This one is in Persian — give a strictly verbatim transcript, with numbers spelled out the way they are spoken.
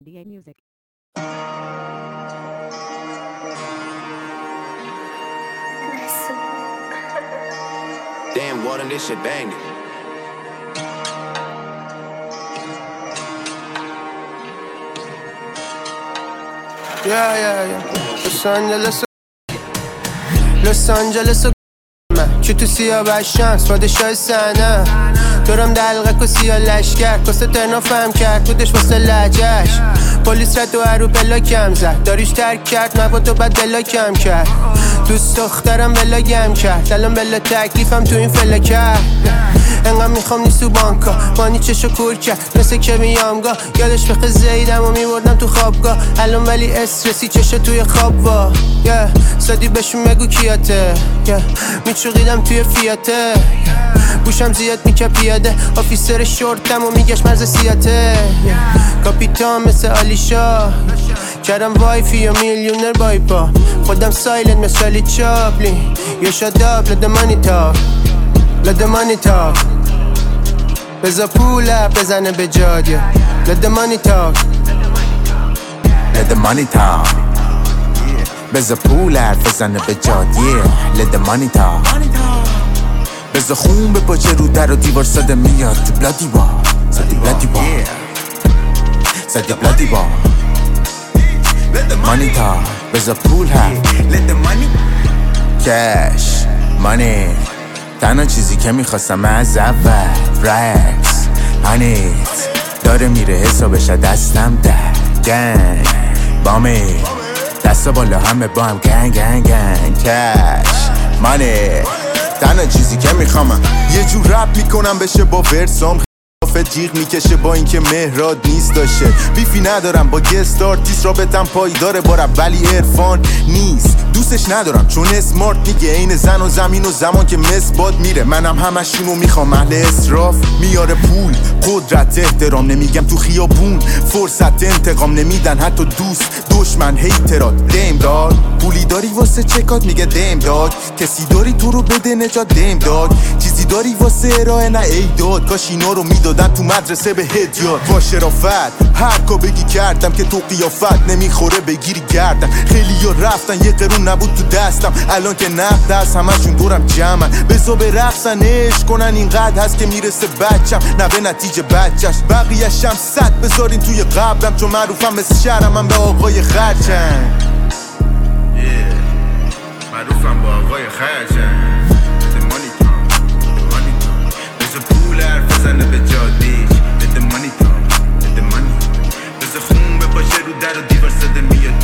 D A Music. Damn, Walden, this shit banging. Yeah, yeah, yeah. Los Angeles Los Angeles چو تو سیاه شمس پادشاه سنه دورم دلقک و سیاه لشکر کسته ترنا فهم کرد بودش واسه لجش پلیس رد و هرو بلا کم زد داریش ترک کرد نبود و بد بلا کم کرد دوست دخترم بلا گم کرد الان بلا تکلیفم تو این فلا کرد انقدر میخوام نیست تو بانکا مانی چشو کور کرد مثل که میامگاه یادش بخه زیدم و میبردم تو خوابگاه الان ولی استرسی چشو توی خواب وا yeah. سادی بهشون بگو کیاته yeah. میچوقیدم توی فیاته yeah. بوشم زیاد میکه پیاده آفیسر شورتم و میگش مرز سیاته yeah. کاپیتان مثل آلیشا کردم وایفی و میلیونر بایپا خودم سایلنت مثل علی چاپلین یا شاداب لده مانی تاک لده مانی تاک بزا پوله بزنه به جادیه لده مانی تاک لده مانی تاک بزا پوله بزنه به جادیه لده مانی تاک بزا خون به پاچه رو در و دیوار ساده میاد تو بلادی با سادی بلادی با سادی بلادی با مانی تاک بزا پول هم لده مانی کش مانی تنها چیزی که میخواستم از اول رکس هنیت داره میره حسابش دستم در گنگ بامی دستا بالا همه با هم گنگ گنگ گنگ کش مانی تنها چیزی که میخوامم یه جور رپ میکنم بشه با ورسام خلافت جیغ میکشه با اینکه مهراد نیست داشه بیفی ندارم با گست آرتیست رابطم پایداره با رپ ولی عرفان نیست دوستش ندارم چون اسمارت میگه این زن و زمین و زمان که مسباد میره منم همشونو میخوام اهل اسراف میاره پول قدرت احترام نمیگم تو خیابون فرصت انتقام نمیدن حتی دوست دشمن هیترات دیم داگ پولی داری واسه چکات میگه دیم داگ کسی داری تو رو بده نجات دیم داگ چیزی داری واسه ارائه نه ای داد کاش اینا رو میدادن تو مدرسه به هدیات با شرافت هر کا بگی کردم که تو قیافت نمیخوره بگیری گردن خیلی ها رفتن یه قرون نبود تو دستم الان که نقد هست همشون دورم جمعن بزا به رقصن عشق کنن اینقدر هست که میرسه بچم نه به نتیجه بچش بقیه‌ش هم صد بذارین توی قبرم چون معروفم مثل شهرم من به آقای خرچن yeah. معروفم با آقای خرچن پول حرف بزنه به جادیش بده مانی تا بده مانی بزه خون به پاشه رو در و دیوار ساده میاد